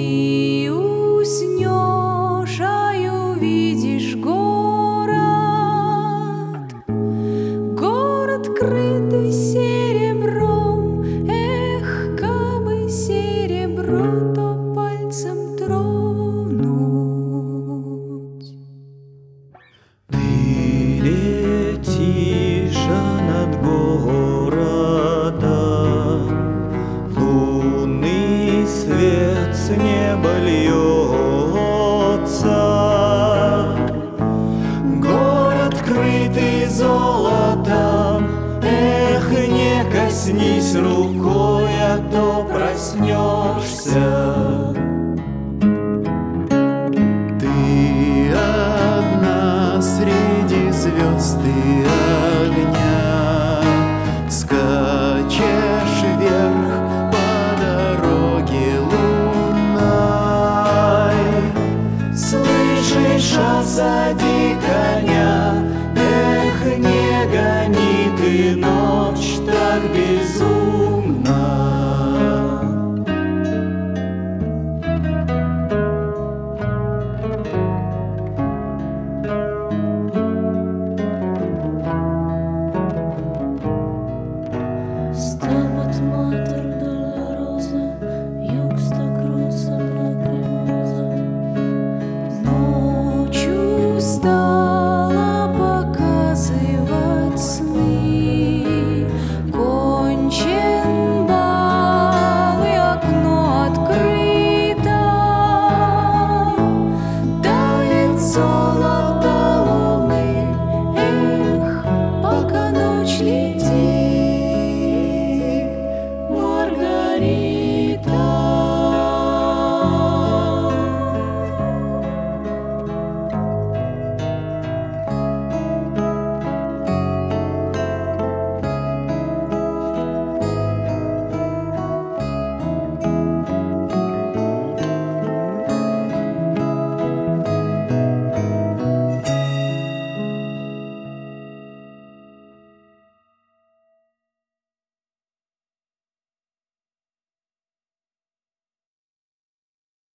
и уснешь, а и увидишь город крытый серебром. Эх, кабы серебро, то пальцем тронуть. Ты летишь над городом, лунный свет с неба льется. Город крытый золотом, эх, не коснись рукой, а то проснешься.